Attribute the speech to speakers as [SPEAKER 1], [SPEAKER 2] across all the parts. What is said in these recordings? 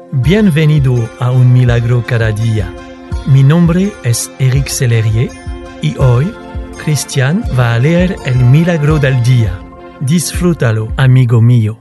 [SPEAKER 1] Bienvenido a Un Milagro Cada Día. Mi nombre es Eric Sellerier y hoy Cristian va a leer el Milagro del Día. Disfrútalo, amigo mío.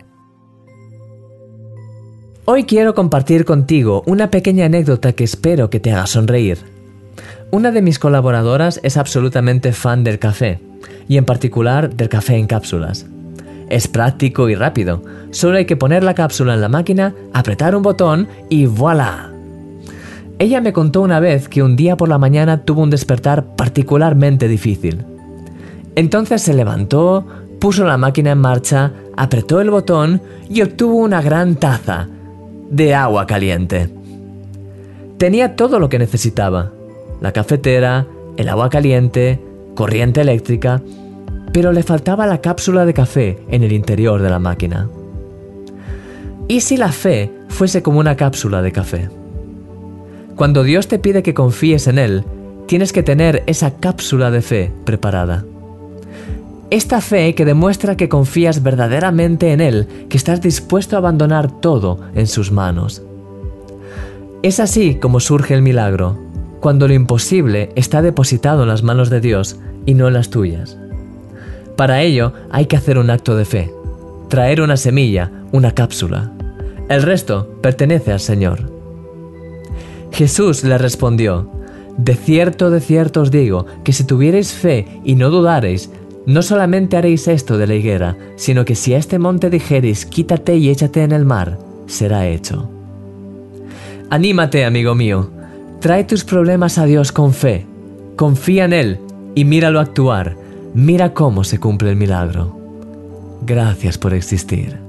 [SPEAKER 2] Hoy quiero compartir contigo una pequeña anécdota que espero que te haga sonreír. Una de mis colaboradoras es absolutamente fan del café, y en particular del café en cápsulas. Es práctico y rápido, solo hay que poner la cápsula en la máquina, apretar un botón y ¡voilá! Ella me contó una vez que un día por la mañana tuvo un despertar particularmente difícil. Entonces se levantó, puso la máquina en marcha, apretó el botón y obtuvo una gran taza de agua caliente. Tenía todo lo que necesitaba: la cafetera, el agua caliente, corriente eléctrica, pero le faltaba la cápsula de café en el interior de la máquina. ¿Y si la fe fuese como una cápsula de café? Cuando Dios te pide que confíes en Él, tienes que tener esa cápsula de fe preparada. Esta fe que demuestra que confías verdaderamente en Él, que estás dispuesto a abandonar todo en sus manos. Es así como surge el milagro, cuando lo imposible está depositado en las manos de Dios y no en las tuyas. Para ello hay que hacer un acto de fe, traer una semilla, una cápsula. El resto pertenece al Señor. Jesús le respondió: de cierto os digo, que si tuvierais fe y no dudareis, no solamente haréis esto de la higuera, sino que si a este monte dijereis, quítate y échate en el mar, será hecho. Anímate, amigo mío, trae tus problemas a Dios con fe, confía en Él y míralo actuar. Mira cómo se cumple el milagro. Gracias por existir.